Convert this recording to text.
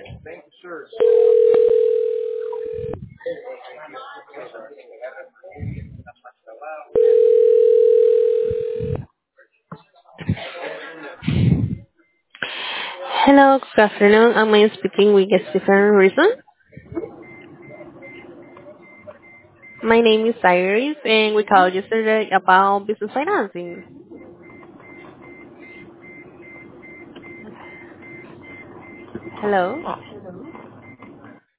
Hello, good afternoon. Am I speaking with Stephen Reason? My name is Iris, and we called yesterday about business financing. Hello?